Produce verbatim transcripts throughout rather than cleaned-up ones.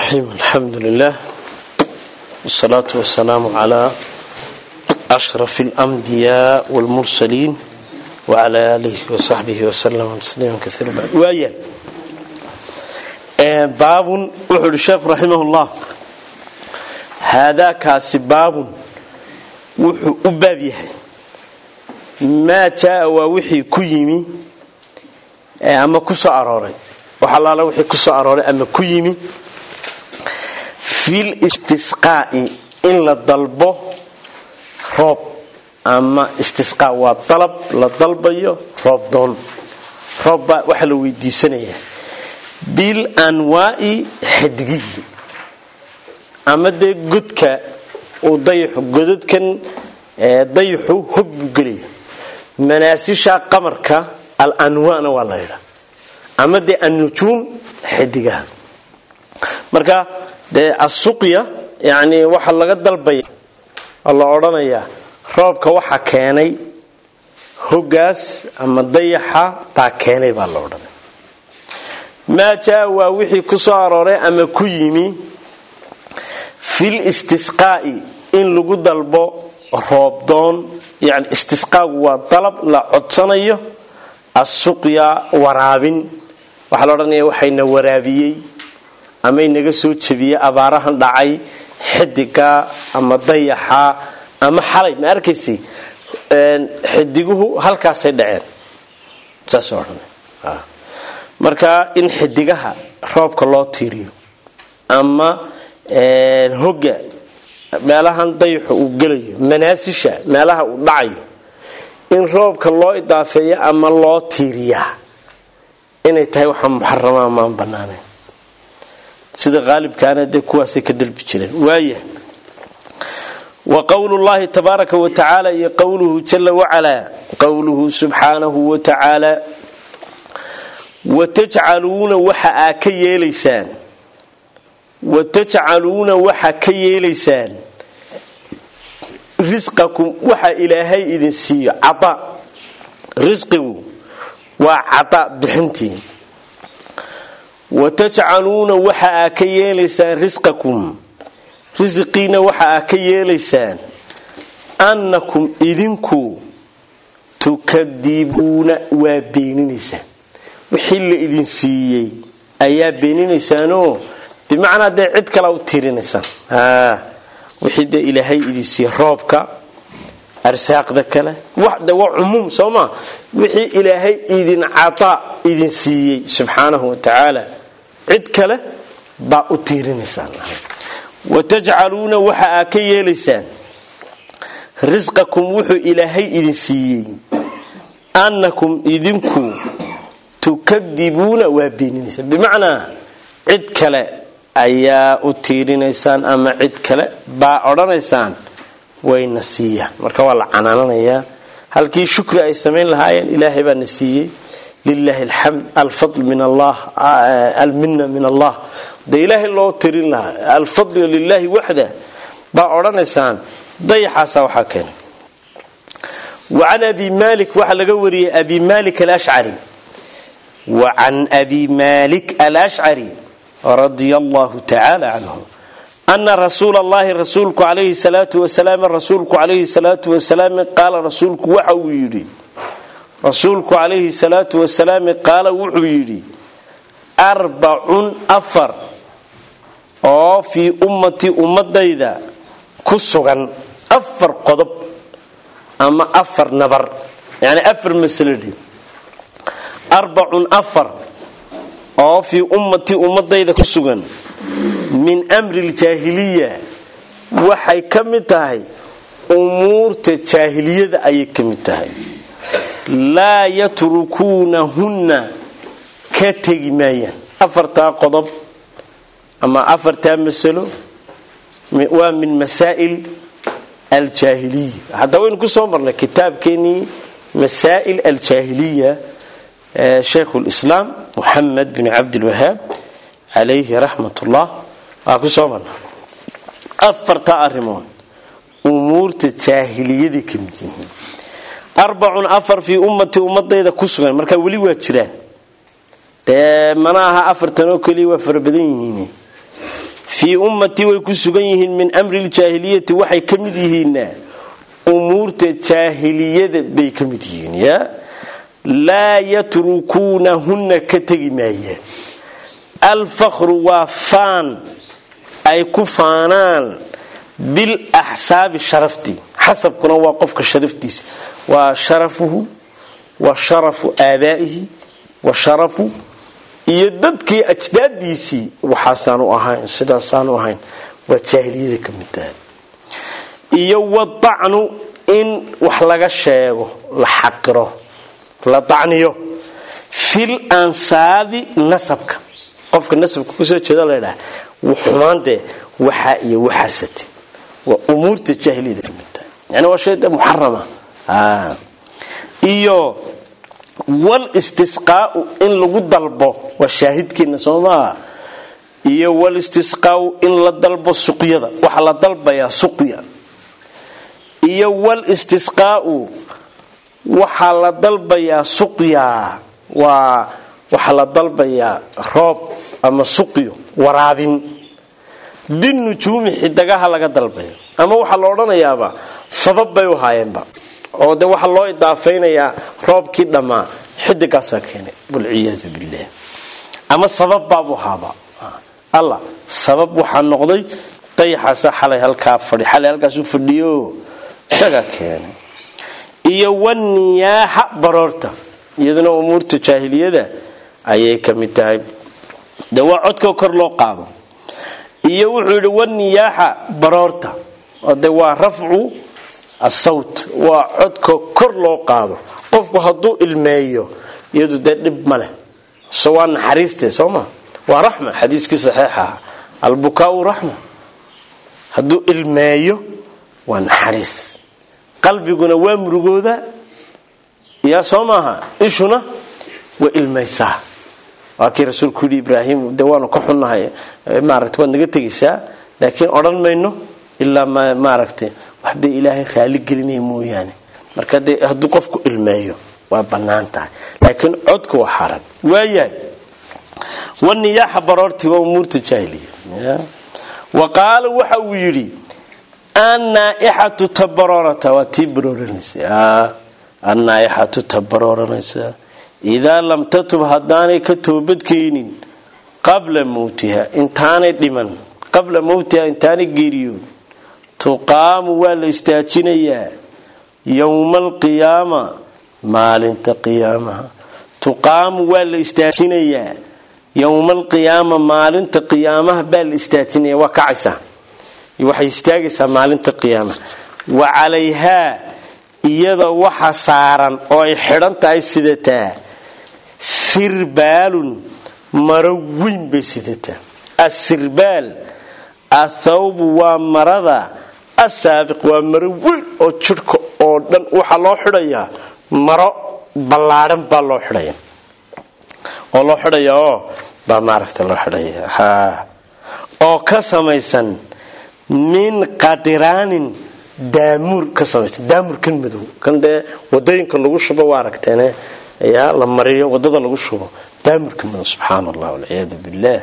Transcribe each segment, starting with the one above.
الرحيم الحمد لله والصلاة والسلام على أشرف الأنبياء والمرسلين وعلى آله وصحبه وسلم تسليما كثيرا بعد وآية باب وحول الشيخ رحمه الله هذا كاسباب وحو أبابيه ما جاء ووحي كيمي أما كسو أراري وحلاله وحي كسو أراري أما كيمي في الاستسقاء إن للضلبه روب أما استسقاء والطلب للضلبه روب دون روب وحلو يدي سنية بالأنواع حدقي أما دي قدك وضيحو قدد كان ضيحو هب قلي مناسيشا قمرك الأنواع والله يلا أما دي النجوم حدقها مركا de asuqiya yaani waxa laga dalbay Allah oranaya roobka waxa keenay hogaas ama dayaxa ta keenay baa la oranay ma jaa waa wixii ku soo arooray ama ku yimi fil istisqaa'i in lagu dalbo roob doon yaani istisqaa waa dalab la codsanayo asuqiya waraabin waxa la oranaya waxayna waraabiyay ama inaga soo jabiye abaarahan dhacay xidiga ama dayaxa ama xalay ma arkaysi een xidiguhu halkaas ay dhaceen saas oo dhan marka in xidigaha roobka loo tiiriyo ama een hoga meelahan dayaxu uu galayo manaasisha meelaha uu dhacayo in roobka loo idaafeeyo ama loo tiiriya inay tahay waxa muharrama ma banaanay sida غالبكana de kuwaas ka dalbi jireen waaya wa qawlullahi tabaaraka wa ta'ala ya qawluhu jalla wa ala qawluhu subhanahu wa ta'ala wa taj'aluna waxa ka yeelaysaan wa taj'aluna waxa ka yeelaysaan rizqakum waxa ilaahay idin siiyo ata rizqigu wa ata bixintiin وتجعلون وحا كيليسان رزقكم رزقين وحا كيليسان أنكم إذنكو تكذبون وبينيسان وحل إذن سيي أيا بينيسانو بمعنى ده عدك لو تيرينيسان آه وحد إلهي إذن سي روبك أرساق ذكلا وحده وعموم سوما وحي إلهي إذن عطاء إذن سيي سبحانه وتعالى عدك له باء تيرينيسان وتجعلون وحا كيليسان رزقكم وحو إلهي إذن سيي أنكم إذنكو تكذبون وبينيسان بمعنى عدك له أيا تيرينيسان أما عدك له باء أرانيسان وينسيه marka waa la canaananaya halkii shukri ay sameyn lahaayeen ilaahay baa nasiiyay lillahi alhamd alfadl min allah alminna min allah de ilaahay loo tirin lahaa alfadl lillahi wahda ba oranaysan dayaxaasa waxa keen وعن ابي مالك waxa laga wariyay abi malik al-ash'ari وعن ابي مالك الاشعري رضي الله تعالى عنه أن رسول الله رسولك عليه الصلاة والسلام رسولك عليه الصلاة والسلام قال رسولك وحو يري رسولك عليه الصلاة والسلام قال وحو يري أربع أفر أو في أمتي أمتي ذا كسغن أفر قضب أما أفر نبر يعني أفر مسلدي أربع أفر أو في أمتي أمتي ذا كسغن من أمر الجاهلية وحي كمتهي أمور الجاهلية أي كمتهي لا يتركونهن كتجمايا أفرتا قضب أما أفرتا مسلو ومن مسائل الجاهلية هذا وين كسومرنا كتاب كني مسائل الجاهلية شيخ الإسلام محمد بن عبد الوهاب عليه رحمة الله أكو سومنا أفرت أرمون أمور الجاهلية كمتين أربع أفر في أمتي أمتي إذا كسران مركا ولي واتشران مناها أفرتنو كلي وفر بدينيني في أمتي ويكسغنيهن من أمر الجاهلية وحي كمديهن أمور الجاهلية بي كمديهن يا لا يتركونهن كتغمايا الفخر وفان أي كفانان بالأحساب الشرفتي حسب كنا واقفك الشرفتي وشرفه وشرف آبائه وشرف يددك أجداديسي وحسانو أهين سداسانو أهين وجاهلية كمدان iyo wadacnu in wax laga sheego la xaqiro la tacniyo fil ansabi nasabka qofka nasabka ku soo jeeda leeyahay wuxumaante waxa iyo waxasati wa umurta jahiliyada kamida yani waa shay muharrama ah iyo wal istisqa in lagu dalbo wa shaahidkiina Soomaa iyo wal istisqa in la dalbo suqyada waxa la dalbaya suqya iyo wal istisqaa'u waxa la dalbaya suqya waa waxa la dalbaya roob ama suqyo waraabin bin nujumi xidagaha laga dalbayo ama waxa la oranayaaba sabab bay u haayeenba oo de waxa loo idaafeynaya roobkii dhama xidigaas keenay bul iyadu billah ama sabab baabu haaba Allah sabab waxa noqday tayxasa xalay halka fadhi xalay halkaas u fadhiyo isaga keenay iyo waniyaha baroorta iyaduna umurta jaahiliyada ayay kamid tahay dawa codka kor loo qaado iyo wuxuu yiri waniyaha baroorta oo dawa rafcu as-sawt wa codka kor loo qaado qofku haduu ilmeeyo iyadu dib male sawaan xariiste sooma wa rahma xadiiski saxiixa al-bukaa rahma haduu ilmeeyo wa naxariis qalbiguna waa murugooda ya Soomaha ishuna wa ilmaysa waakii rasuulku Ibrahim dawaano ka xunahay maaragtay wad naga tageysaa laakiin oran mayno illa ma maaragtay waxda Ilaahay raali gelinay mooyaane marka haduu qofku ilmeeyo waa banaanta laakiin codku waa xaran waayay waniyaha baroorti waa umurta jaahiliya وقال waxa uu yiri النائحة تبررت وتبررنسا النائحة تبررنسا إذا لم تتب هداني كتوبت كينين قبل موتها انتاني دمن قبل موتها انتاني قيريون تقام والاستاجينيا يوم القيامة مال انت قيامها تقام والاستاجينيا يوم القيامة مال انت قيامها بالاستاجينيا وكعسا waxay istaagaysaa maalinta qiyaama wa calayha iyada waxa saaran oo ay xiran tahay sidataa sirbaalun marawin bay sidataa as-sirbaal athawb wa marada asaabiq wa marawin oo jirka oo dhan waxa loo xidhayaa maro ballaaran baa loo xidhayaa oo loo xidhayaa oo baa maaragta loo xidhayaa ha oo ka samaysan من قدران دامور كسمست دامور كن مدو كان ده ودين كان لغو شبه واركتنا يا لمريو ودada lagu shubo دامور كن مدو سبحان الله والعياذ بالله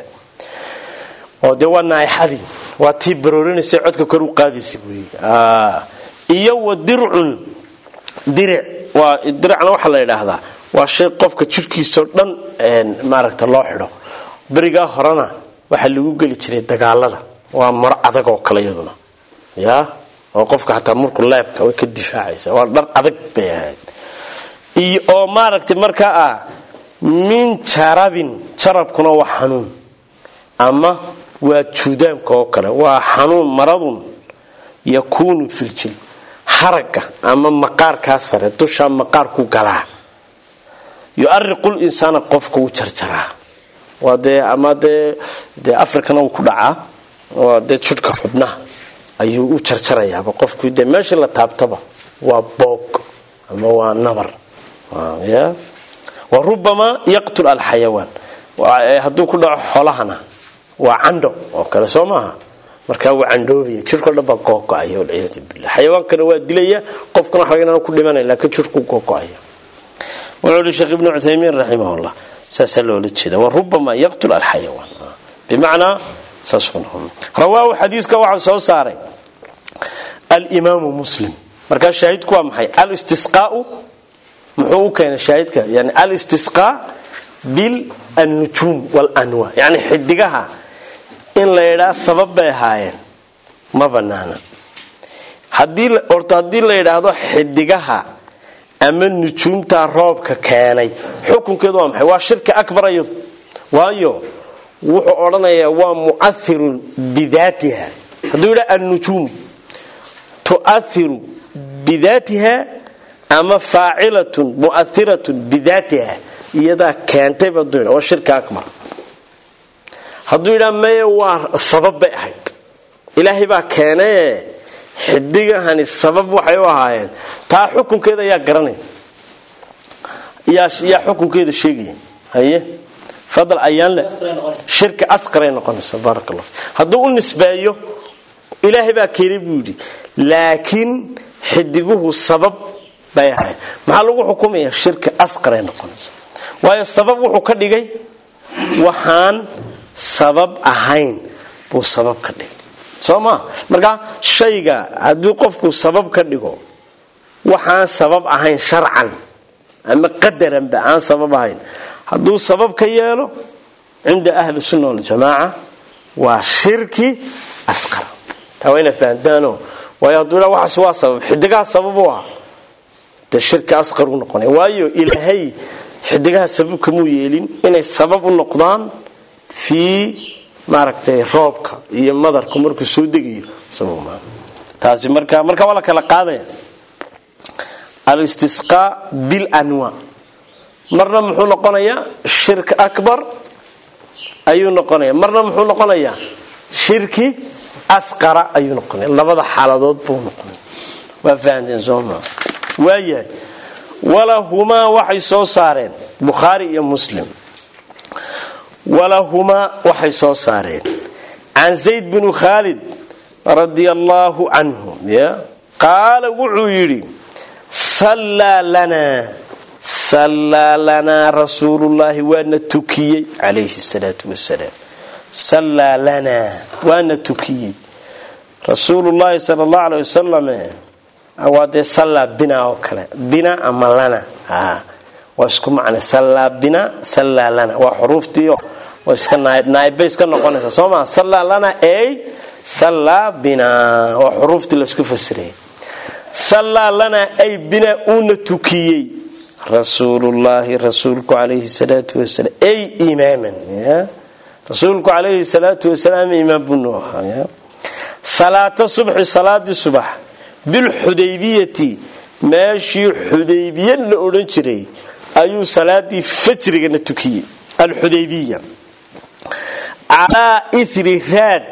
oo de wana ay xadi waa tii baroorinaysa codka kor u qaadisay buuyi ah iyo wadircun diric waa diracna waxa la yiraahdaa waa shay qofka jirkiisa dhan een maaragta loo xidho bariga horana waxa lagu gali jiray dagaalada waa mar adag oo kala yaduna ya oo qofka hataa markuu leebka way ka difaacaysa waa dhar adag bay iyo oo maaragtay marka ah min charabin charabkuna waa xanuun ama waa juudaanka oo kale waa xanuun maradun yakunu fil jil haraga ama maqaarka sare dusha maqaarku galaa yu'arriqul insana qofku u jarjaraa wade ama de de afrikana uu ku dhacaa oo de jidhka xubnaha ayuu u jarjarayaa qofku de meesha la taabtaba waa boog ama waa nabar ya wa rubama yaqtul al hayawan wa haduu ku dhaco xoolahana waa cando oo kale Soomaha marka uu candoobiyo jidhka dhaba googo'ayo ciyaad billah xayawaankana waa dilaya qofkana waxa inaan ku dhimanay laakiin jidhku googo'ayo wuxuu Sheikh Ibn Uthaymeen rahimahullah saasalo la jeeda wa rubama yaqtul al hayawan bimaana saasuna rawaahu xadiiska waxa soo saaray al-imam muslim marka shaahidku waa maxay al-istisqaa muxuu keenay shaahidka yani al-istisqaa bil an-nujum wal anwa yani xidigaha in la yiraahdo sabab bay ahaayeen ma banaana hadii orta hadii la yiraahdo xidigaha ama nujumta roobka keenay xukunkeedu waa maxay waa shirka akbar ayo waayo wuxuu oranayaa waa mu'athirun bidatiha haduu yiraahdo an-nujum tu'athiru bidatiha ama fa'ilatun mu'athiratun bidatiha iyada keentay baduna waa shirka akbar haduu yiraahdo waa sabab bay ahayd ilaahay baa keenay xidigahani sabab waxay u ahaayeen taa xukunkeeda ayaa garanay yaa yaa xukunkeeda sheegay haye fadal ayaan la shirka asqar ay noqonaysa barakallahu haduu u nisbeeyo ilaahay baa keenay buudi laakiin xidiguhu sabab bay ahaayeen maxaa lagu xukumayaa shirka asqar ay noqonaysa waayo sabab wuxuu ka dhigay waxaan sabab ahayn buu sabab ka dhigay sooma marka shayga hadii qofku sabab ka dhigo waxaan sabab ahayn sharcan ama qadaran ba aan sabab ahayn haduu sabab ka yeelo inda ahli sunnah wal jamaa wa shirki asqar tawayna faandano way hadula waxa waa sabab xidigaha sabab waa ta shirki asqar u noqonay waayo ilaahay xidigaha sabab kamu yeelin inay sabab u noqdaan fi maaragtay roobka iyo madarku markuu soo degayo sababma taasi marka marka wala kala qaaday al-istisqa bil anwa marna muxuu noqonayaa shirk akbar ayuu noqonayaa marna muxuu noqonayaa shirki asqara ayuu noqonayaa labada xaaladood buu noqonayaa waa fahanteen sooma waayahay wala huma waxay soo saareen bukhari iyo muslim ولهما وحي سو سارين عن زيد بن خالد رضي الله عنه يا قال وعيري صلى لنا صلى لنا رسول الله وانا تكي عليه الصلاة والسلام صلى لنا وانا تكي رسول الله صلى الله عليه وسلم اواد صلى بنا وكلا بنا اما لنا ها واسكو معنى صلى بنا صلى لنا وحروفتي واسكو نايب نايب اسكو نقونيسا سوما صلى لنا اي صلى بنا وحروفتي لاسكو فسري صلى لنا اي بنا اون تكيي رسول الله رسولك عليه الصلاه والسلام اي اماما يا رسولك عليه الصلاه والسلام امام بنوح يا صلاه الصبح صلاه الصبح بالحديبيه ماشي حديبيه لا اورن جيري ايو صلاتي فجرنا تكيي الحديبيه على اثر راد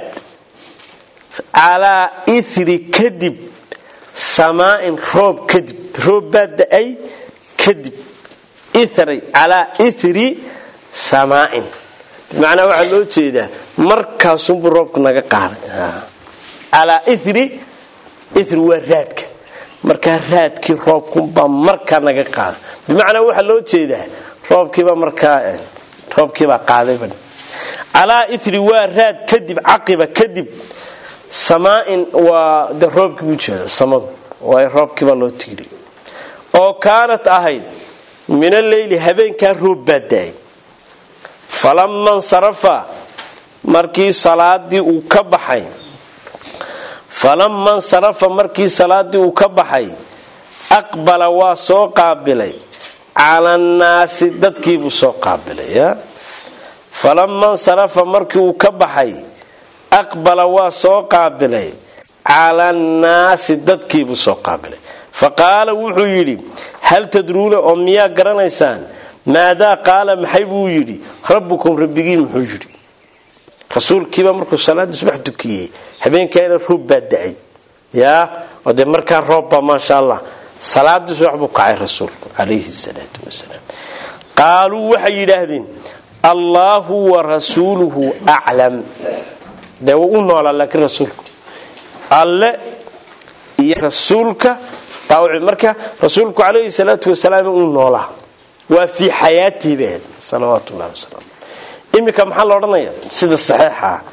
على اثر كذب سماء روب كذب روب بد اي كذب اثر على اثر سماء معنى waxa loo jeedaa markaas uu roobku naga qaaday على اثر اثر waraadka marka raadkii roobku ba marka naga qaaday bimaana waxa loo jeedaa roobkiiba marka roobkiiba qaaday ban على اثر waraad kadib aqiba kadib samaa'in waa de roobkii u jeedaa samadu waa roobkiiba loo tigri oo kaanat ahayd min al-layli habeenka roob baday falamma sarafa markii salaadii uu ka baxay falamma sarafa markii salaadii uu ka baxay aqbala waa soo qaabilay ala an-naas dadkii buu soo qaabilay ya falamma sarafa markii uu ka baxay aqbala waa soo qaabilay ala an-naas dadkii buu soo qaabilay faqala wuxuu yiri hal tadruuna oo miya garanaysaan maada qaala maxay buu yiri rabbukum rabbigiin muxuu yiri rasuulkiiba markuu salaad subax dukiyay habeenkeena roob baday ya wada marka roob ma sha Allah salaad subax buu kacay rasuulku alayhi salatu wasalaam qaalu waxay yiraahdeen Allahu wa rasuluhu a'lam dawo u noolaa laakiin rasuulku alle iyo rasuulka taawci marka rasuulku alayhi salatu wasalaam uu noolaa waa fi hayatihi sallallahu alayhi wasallam imika maxaa la oranayaa sida saxiixa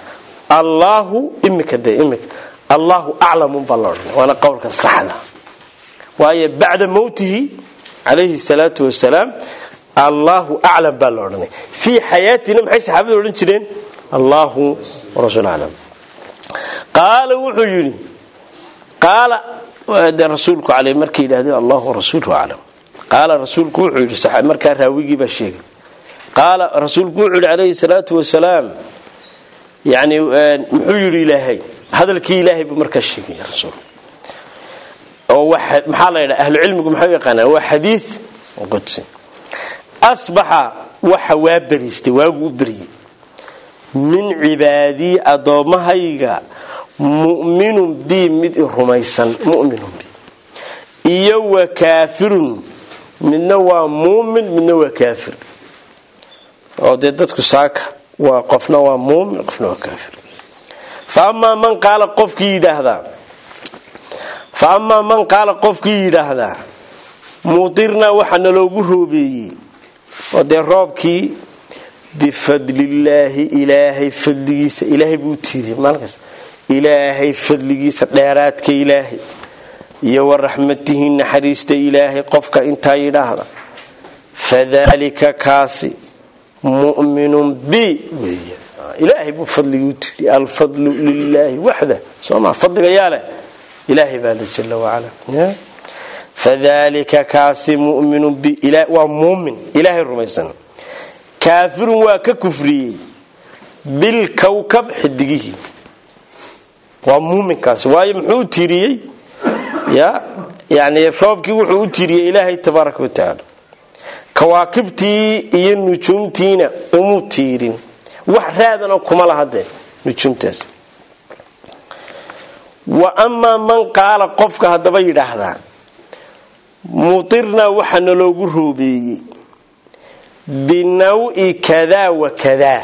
الله إمك ده إمك الله أعلم بالله وأنا قولك الصحة وهي بعد موته عليه الصلاة والسلام الله أعلم بالله في حياتنا محيث حبيب الرنشرين الله ورسول أعلم قال وحيوني قال رسولك عليه مركي إلى الله ورسوله أعلم قال رسولك وحيوني صحيح مركي راويجي بالشيء قال رسولك وحيوني عليه الصلاة والسلام يعني محيوني إلهي هذا الكي إلهي بمركز الشيء يا رسول وواحد محاله أهل العلم محيقنا هو حديث قدسي أصبح وحوابر استواء بري من عبادي أضامها مؤمن بي مد رميسا مؤمن بي إيو كافر من نوع مؤمن من نوع كافر وضدتك ساك وقفنا ومؤمن وقفنا وكافر فأما من قال قفكي هذا فأما من قال قفكي هذا مطرنا وحنا لو قروبي ودي ربكي بفضل الله إلهي فضليس إلهي بوتيري مالكس إلهي فضليس ديراتك إلهي يا رحمته نحريست إلهي قفك انت يراهدا فذلك كاسي مؤمن بي إلهي بفضل يوتيري الفضل لله وحده سمع فضل ياله إلهي بالله جل وعلا فذلك كاسي مؤمن بي إله ومؤمن إلهي الرميسان كافر وككفري بالكوكب حدقه ومؤمن كاسي ويمحو تيري يا يعني ربك وحو تيري إلهي تبارك وتعالى كواكبتي إيه نجومتين أمو تيرين وحرادنا كمال هذا نجومتاس وأما من قال قفك هذا بيد هذا مطرنا وحنا لو قروبي بنوع كذا وكذا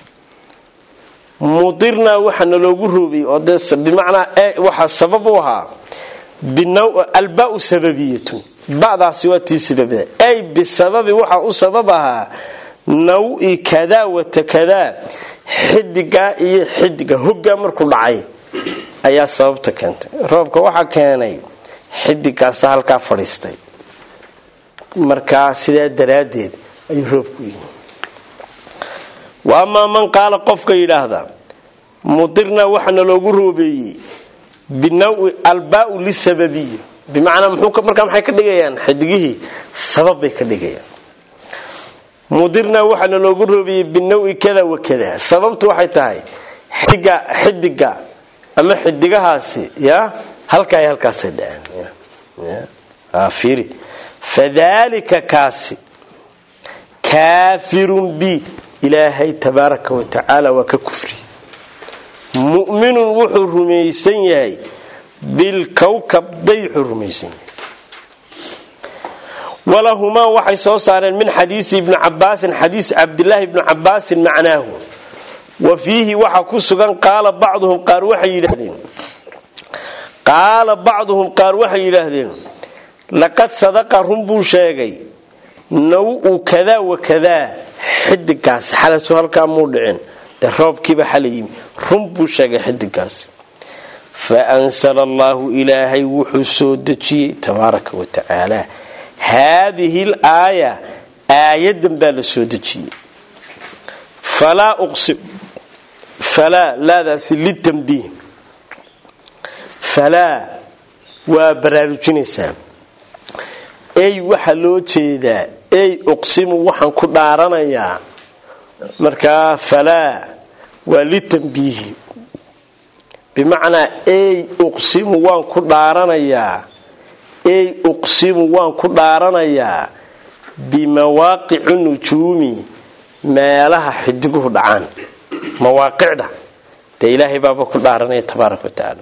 مطرنا وحنا لو قروبي بمعنى وحا سببها بالنوع الباء سببية بعض سواتي سببية أي بالسبب وحا سببها نوع كذا وكذا حدقة إيه حدقة هقا مركو دعي أيها سببتك أنت ربك وحا كاني حدقة halkaa fadhiistay marka sida daraadeed ay roobku yihiin waama man qaala qofka yiraahda mudirna waxana loogu roobeeyay binaw albaa'u lisababiyya bimaana muxuu marka maxay ka dhigayaan xidigihi sabab bay ka dhigayaan mudirna waxana loogu roobeeyay binaw kada wa kada sababtu waxay tahay xidiga xidiga ama xidigahaasi ya halka ay halkaas dhaceen يا فيري فذلك كاسي كافر بي إلهي تبارك وتعالى وككفري مؤمن وحو رميسان يهي بالكوكب ضيح رميسان ولهما وحي صوصارا من حديث ابن عباس حديث عبد الله بن عباس معناه وفيه وحكو سغان قال بعضهم قال وحي يلهدين قال بعضهم قال وحي يلهدين لقد صدق رنبو شاقي نوء كذا وكذا حد كاس حال سؤال كان مودعين الرب كيف حليم رنبو شاقي حد كاس فأنزل الله إلهي وحسودتي تبارك وتعالى هذه الآية آية بالسودتي فلا أقسم فلا لا ذا للتنبيه فلا وبرارجنسا أي وحلو جيدا أي أقسم وحن كدارانيا مركا فلا وللتنبيه بمعنى أي أقسم وان كدارانيا أي أقسم وان كدارانيا بمواقع النجوم ما لها حدقه دعان مواقع ده إلهي بابا كدارانيا تبارك وتعالى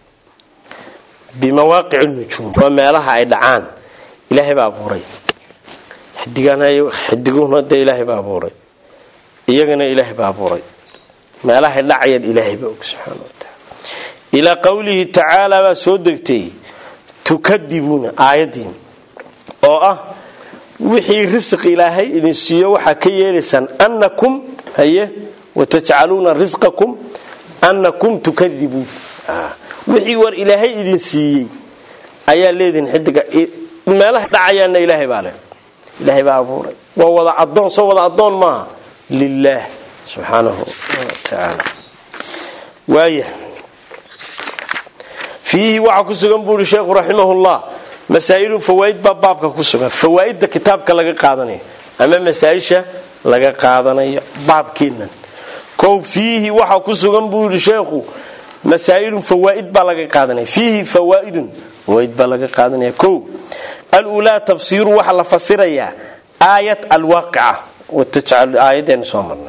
بمواقع النجوم وما لها يدعان إلهي بابوري حدقنا حدقونا ده إلهي بابوري إيجنا إلهي بابوري ما لها يدعي الإلهي بابك سبحانه وتعالى إلى قوله تعالى وسودكتي تكذبون آياتهم أو أه وحي رزق إلهي إذن سيو حكي لسان أنكم هي وتجعلون رزقكم annakum tukadibun wixii war ilaahay idin siiyay ayaa leedin xidiga meelaha dhacayana ilaahay baa leh ilaahay baa abuuray waa wada adoon soo wada adoon ma lillaah subhanahu wa ta'ala waaya fihi waxa ku sugan buu sheekhu rahimahullah masaa'il fawaid baabka ku sugan fawaid kitaabka laga qaadanayo ama masaa'isha laga qaadanayo baabkiinan كو فيه وحا كسوغن بو شيخو مسائل فوائد با لغا قادني فيه فوائد فوائد با لغا قادني كو الاولى تفسير وحا لفسريا ايه الواقعه وتجعل ايتين سومرنا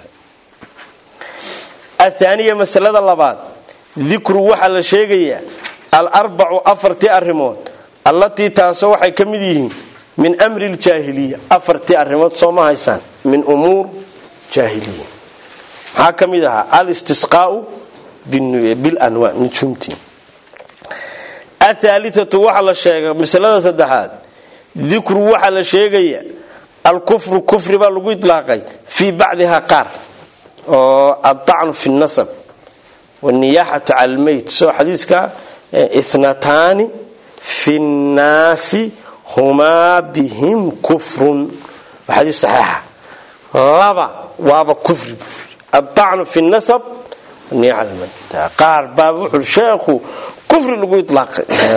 الثانيه مساله اللباد ذكر وحا لا شيغيا الاربع افرتي ارمود التي تاسو waxay kamid yihiin min amri al-jahiliya afarti arimood soo ma haysan min umur jahiliya حاكميدها الاستسقاء بالانواع من شمتي الثالثه وحل الشيغ مساله سدحات ذكر وحل الشيغ الكفر كفر با لو اطلاقي في بعضها قار الطعن في النسب والنياحه على الميت سو حديثك اثنتان في الناس هما بهم كفر حديث صحيح رابع وابا كفر الطعن في النسب نعلم قار باب الشيخ كفر لو يطلق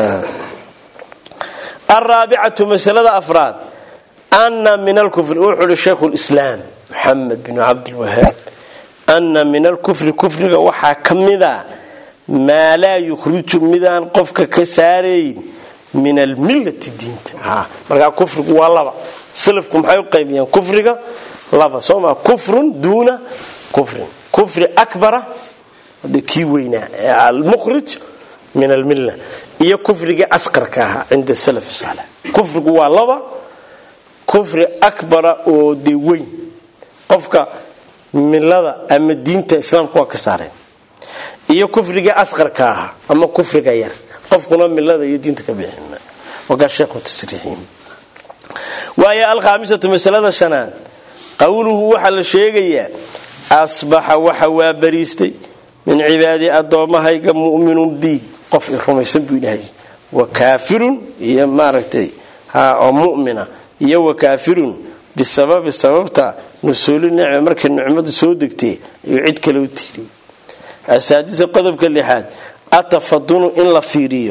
الرابعه مساله افراد ان من الكفر وحول الشيخ الاسلام محمد بن عبد الوهاب ان من الكفر كفر وحا كميدا ما لا يخرج ميدان قفك كسارين من المله الدين ها marka kufrigu waa laba salafku maxay u qaybiyaan kufriga laba soma kufrun duna كفر كفر أكبر كي وينا المخرج من الملة هي كفر أصغر كها عند السلف الصالح كفر قوى الله كفر أكبر ودي وين قفك من لذا أما الدين الإسلام قوى كسارين هي كفر أصغر كها أما كفر غير قفكنا من لذا يدين تكبيهم وقال الشيخ التسريحين وهي الخامسة مسألة الشنان قوله وحل الشيء أصبح وحوا بريستي من عبادي أدومهايق مؤمن بي قف إخرميسن بينهاي وكافر هي ماركتي ها مؤمنة هي وكافر بسبب السبب تا نسول النعمة مركز النعمة سودكتي يعيد كلوتي السادسة قذب كاللحاد أتفضل إن لفيريو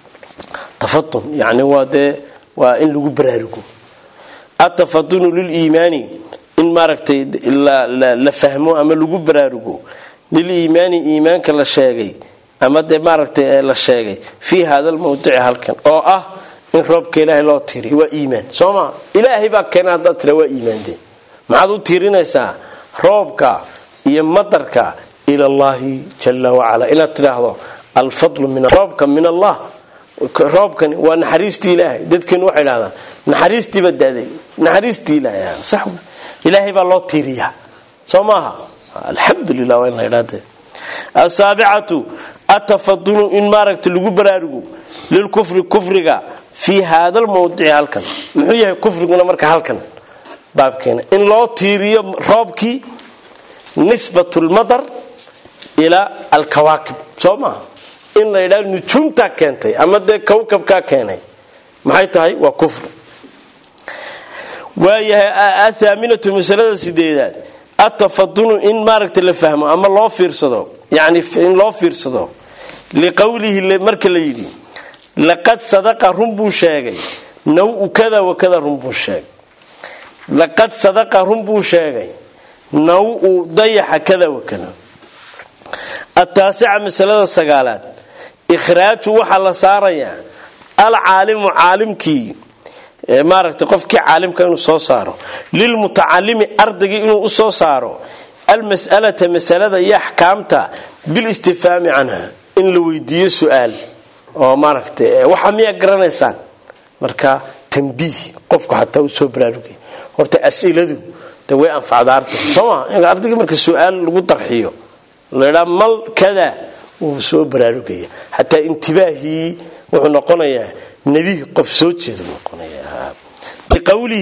تفضل يعني وده وإن لغو براركو التفضل للإيمان إن ماركتي إلا لا فهموا أما لجو برارجو للإيمان إيمان كلا شيء أما ده ماركتي لا شيء في هذا الموضوع هالكن أو أه إن ربك إلهي لا تيري وإيمان سما إلهي بكن هذا ترى وإيمان دي ما عدو تيرنا سا ربك يمطرك إلى الله جل وعلا إلى ترى هذا الفضل من ربك من الله ربك ونحريستي إلهي دتكن واحد هذا نحريستي بدأ نحريستي إلهي صح إلهي بالله تيريها سماها الحمد لله وإن إلاته السابعة التفضل إن ماركت لجو برارجو للكفر كفرجا في هذا الموضوع هالكن محيه كفر قلنا مرك هالكن باب كنا إن لا تيريا رابكي نسبة المطر إلى الكواكب سماها إن لا يدار نجوم تكنتي أما ده كوكب كأكني ما هي تاي وكفر وهي الثامنة مسألة سديدات التفضل إن ماركت اللي فهمه أما الله فيرصده يعني إن الله فيرصده لقوله اللي مرك الليلي لقد صدق رمبو شاقي نوء كذا وكذا رمبو شاقي لقد صدق رمبو شاقي نوء ضيح كذا وكذا التاسعة مسألة السقالات إخراج وحل صاريا العالم عالمكي maaragtay qofkii caalimka inuu soo saaro lil mutacallimi ardayga inuu u soo saaro al mas'alata masalada iyo ahkaamta bil istifhaami anha in la weydiiyo su'aal oo maaragtay waxa miya garanaysaan marka tanbiih qofku hataa u soo baraarugay horta as'iladu ta way anfacdaarta soo in ardayga marka su'aal lagu tarxiyo leeyahay mal kada uu soo baraarugay hataa intibaahi wuxuu noqonayaa nabi qof soo jeedo noqonayaa بقوله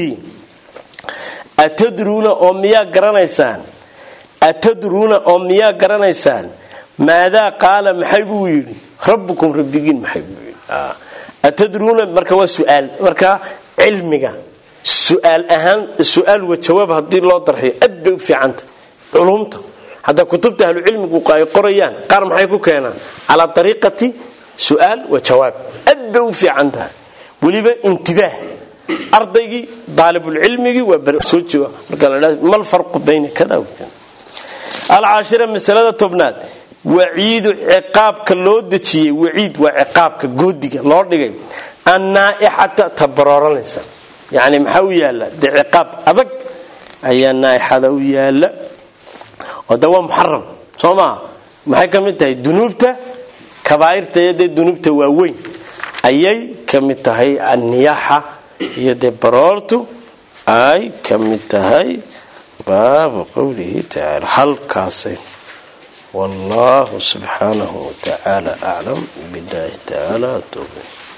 أتدرون أميا قرانيسان أتدرون أميا قرانيسان ماذا قال محيبو يري ربكم ربكين محيبو يري آه. أتدرون مركا والسؤال مركا علمك السؤال أهم السؤال والجواب هدي الله طرحي أبدأ في عنده علومته هذا كتبت أهل العلم قريان قال محيكو كينا على طريقة سؤال وجواب أبدأ في عندها وليبا انتباه أرضي طالب العلم وبرسوجه ما الفرق بين كذا وكذا. العاشرة مسألة تبنات وعيد عقابك اللودتي وعيد وعقابك جودك لوردك النائحة تبرر الإنسان يعني محاوية لا ده عقاب أبك أي النائحة ذوية لا ودوا محرم صوما ما هي كمتها الذنوبته كبائر تيد الذنوبته ووين أي كمتها النياحة يد برارته أي كمتها باب قوله تعالى هل كاسين والله سبحانه وتعالى أعلم بالله تعالى توبه.